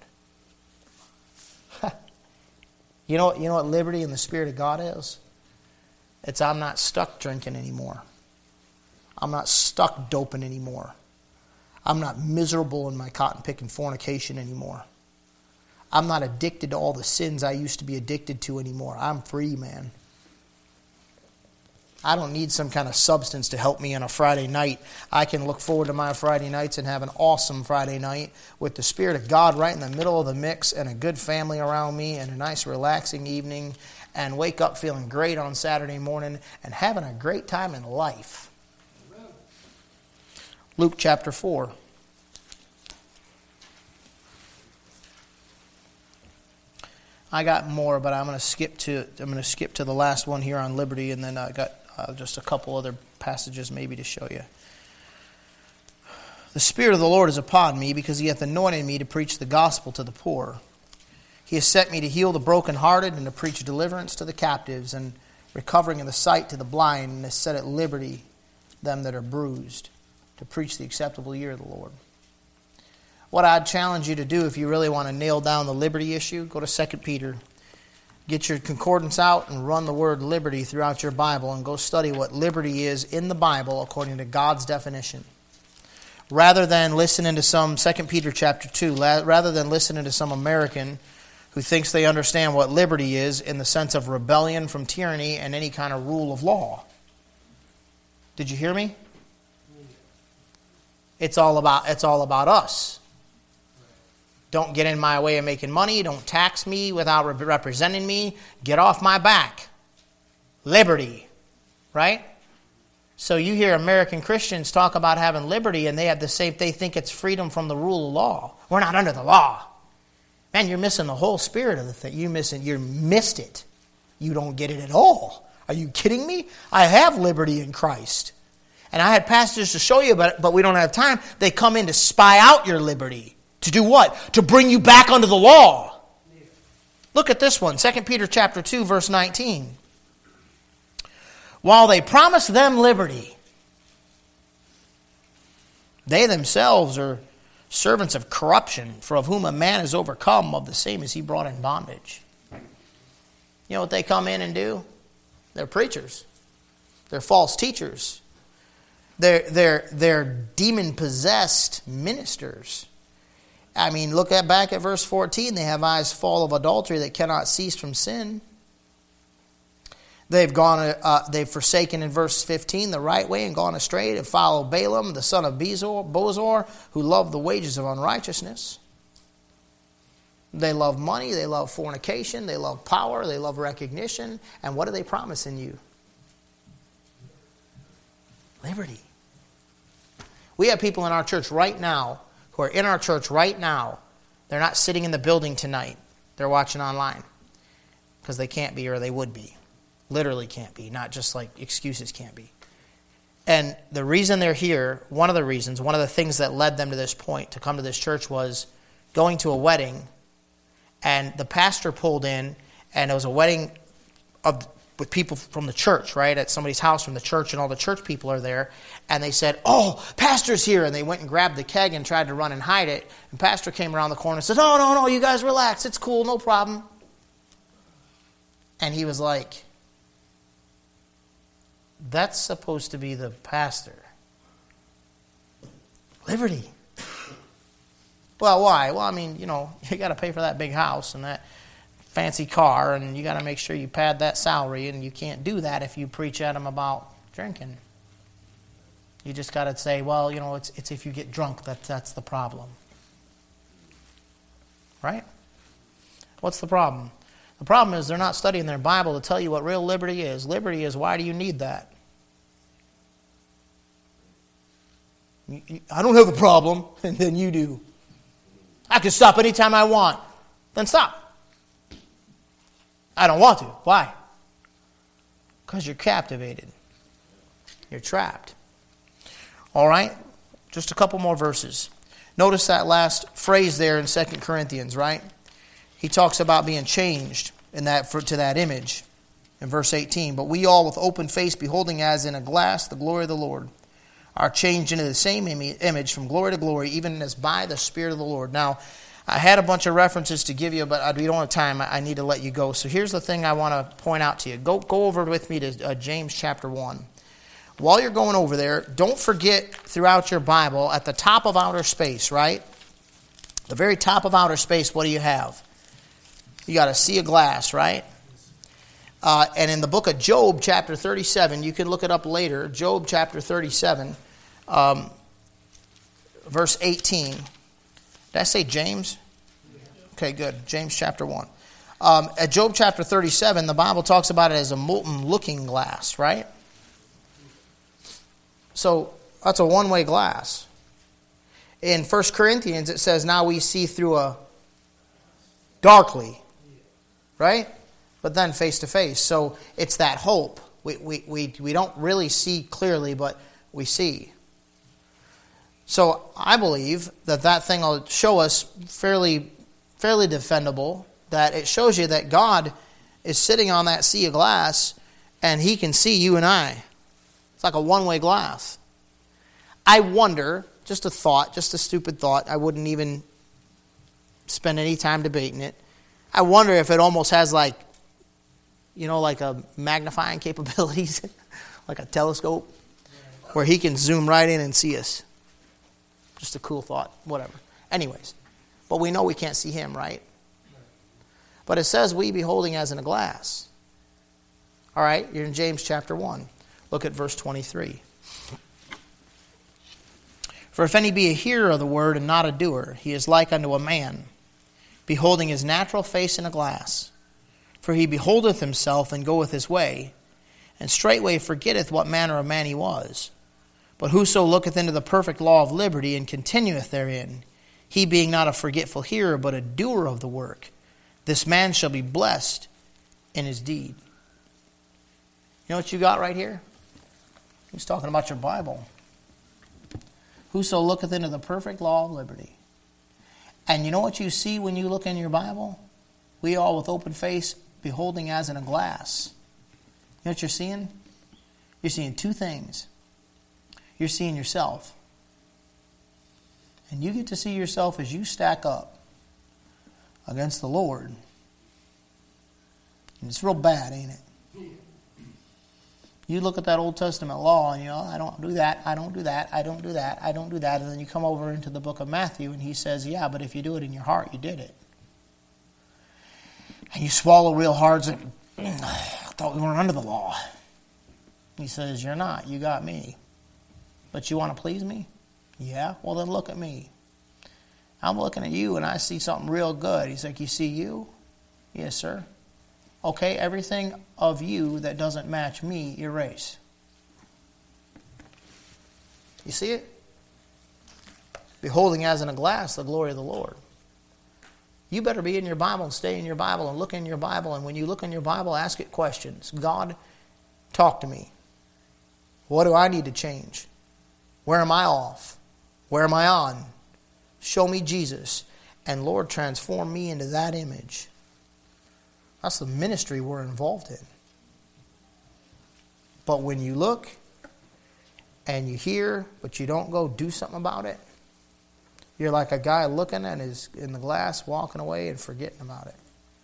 you know, you know what liberty in the Spirit of God is? It's I'm not stuck drinking anymore. I'm not stuck doping anymore. I'm not miserable in my cotton picking fornication anymore. I'm not addicted to all the sins I used to be addicted to anymore. I'm free, man. I don't need some kind of substance to help me on a Friday night. I can look forward to my Friday nights and have an awesome Friday night with the Spirit of God right in the middle of the mix and a good family around me and a nice relaxing evening, and wake up feeling great on Saturday morning and having a great time in life. Amen. Luke chapter four. I got more, but I'm going to skip to I'm going to skip to the last one here on liberty, and then I got uh, just a couple other passages maybe to show you. The Spirit of the Lord is upon me, because He hath anointed me to preach the gospel to the poor. He has sent me to heal the brokenhearted, and to preach deliverance to the captives, and recovering of the sight to the blind, and to set at liberty them that are bruised, to preach the acceptable year of the Lord. What I'd challenge you to do, if you really want to nail down the liberty issue, go to Second Peter. Get your concordance out and run the word liberty throughout your Bible, and go study what liberty is in the Bible according to God's definition. Rather than listening to some, Second Peter chapter two, rather than listening to some American who thinks they understand what liberty is in the sense of rebellion from tyranny and any kind of rule of law. Did you hear me? It's all about, it's all about us. Don't get in my way of making money. Don't tax me without representing me. Get off my back. Liberty. Right? So you hear American Christians talk about having liberty, and they have the same, they think it's freedom from the rule of law. We're not under the law. Man, you're missing the whole spirit of the thing. You missing, you missed it. You don't get it at all. Are you kidding me? I have liberty in Christ. And I had passages to show you, but, but we don't have time. They come in to spy out your liberty. To do what? To bring you back under the law. Look at this one, Second Peter chapter two, verse nineteen. While they promise them liberty, they themselves are servants of corruption, for of whom a man is overcome, of the same is he brought in bondage. You know what they come in and do? They're preachers. They're false teachers. They're, they're, they're demon-possessed ministers. I mean, look at back at verse fourteen. They have eyes full of adultery that cannot cease from sin. They've gone. Uh, they've forsaken, in verse fifteen, the right way and gone astray to follow Balaam, the son of Bezor, Bozor, who loved the wages of unrighteousness. They love money. They love fornication. They love power. They love recognition. And what are they promising you? Liberty. We have people in our church right now who are in our church right now. They're not sitting in the building tonight. They're watching online because they can't be, or they would be. Literally can't be, not just like excuses can't be. And the reason they're here, one of the reasons, one of the things that led them to this point, to come to this church, was going to a wedding, and the pastor pulled in, and it was a wedding of with people from the church, right, at somebody's house from the church, and all the church people are there, and they said, "Oh, pastor's here," and they went and grabbed the keg and tried to run and hide it, and pastor came around the corner and said, "No, no, no, you guys relax, it's cool, no problem." And he was like, that's supposed to be the pastor. Liberty. Well, why? Well, I mean, you know, you got to pay for that big house and that fancy car, and you got to make sure you pad that salary, and you can't do that if you preach at them about drinking. You just got to say, well, you know, it's it's if you get drunk that that's the problem. Right? What's the problem? The problem is they're not studying their Bible to tell you what real liberty is. Liberty is, why do you need that? I don't have a problem, and then you do. I can stop anytime I want. Then stop. I don't want to. Why? Because you're captivated. You're trapped. All right? Just a couple more verses. Notice that last phrase there in Second Corinthians, right? He talks about being changed in that for, to that image in verse eighteen. But we all with open face beholding as in a glass the glory of the Lord are changed into the same image from glory to glory, even as by the Spirit of the Lord. Now, I had a bunch of references to give you, but we don't have time. I need to let you go. So here's the thing I want to point out to you. Go, go over with me to uh, James chapter one. While you're going over there, don't forget throughout your Bible, at the top of outer space, right? The very top of outer space, what do you have? You got a sea of glass, right? Uh, and in the book of Job, chapter thirty-seven, you can look it up later. Job, chapter thirty-seven, um, verse eighteen. Did I say James? Okay, good. James, chapter one. Um, at Job, chapter thirty-seven, the Bible talks about it as a molten looking glass, right? So that's a one-way glass. In First Corinthians, it says, now we see through a darkly, right? But then face to face. So it's that hope. We, we, we, we don't really see clearly, but we see. So I believe that that thing will show us fairly, fairly defendable, that it shows you that God is sitting on that sea of glass and He can see you and I. It's like a one-way glass. I wonder, just a thought, just a stupid thought, I wouldn't even spend any time debating it. I wonder if it almost has like, you know, like a magnifying capabilities, like a telescope, where He can zoom right in and see us. Just a cool thought, whatever. Anyways, but we know we can't see Him, right? But it says, we beholding as in a glass. All right, you're in James chapter one. Look at verse twenty-three. For if any be a hearer of the word and not a doer, he is like unto a man, beholding his natural face in a glass. For he beholdeth himself and goeth his way, and straightway forgetteth what manner of man he was. But whoso looketh into the perfect law of liberty and continueth therein, he being not a forgetful hearer, but a doer of the work, this man shall be blessed in his deed. You know what you got right here? He's talking about your Bible. Whoso looketh into the perfect law of liberty. And you know what you see when you look in your Bible? We all with open face, beholding as in a glass. You know what you're seeing? You're seeing two things. You're seeing yourself. And you get to see yourself as you stack up against the Lord. And it's real bad, ain't it? You look at that Old Testament law and you know, I don't do that, I don't do that, I don't do that, I don't do that. And then you come over into the book of Matthew and He says, yeah, but if you do it in your heart, you did it. And you swallow real hard and thought we weren't under the law. He says, you're not. You got me. But you want to please me? Yeah? Well, then look at me. I'm looking at you and I see something real good. He's like, you see you? Yes, sir. Okay, everything of you that doesn't match me, erase. You see it? Beholding as in a glass the glory of the Lord. You better be in your Bible and stay in your Bible and look in your Bible. And when you look in your Bible, ask it questions. God, talk to me. What do I need to change? Where am I off? Where am I on? Show me Jesus. And Lord, transform me into that image. That's the ministry we're involved in. But when you look and you hear, but you don't go do something about it, you're like a guy looking at his in the glass, walking away and forgetting about it.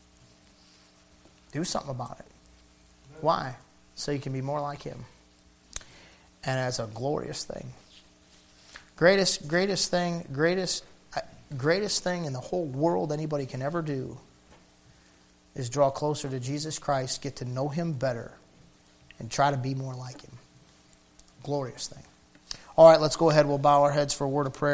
Do something about it. Why? So you can be more like him. And that's a glorious thing. Greatest, greatest thing, greatest, greatest thing in the whole world anybody can ever do is draw closer to Jesus Christ, get to know him better, and try to be more like him. Glorious thing. All right, let's go ahead. We'll bow our heads for a word of prayer.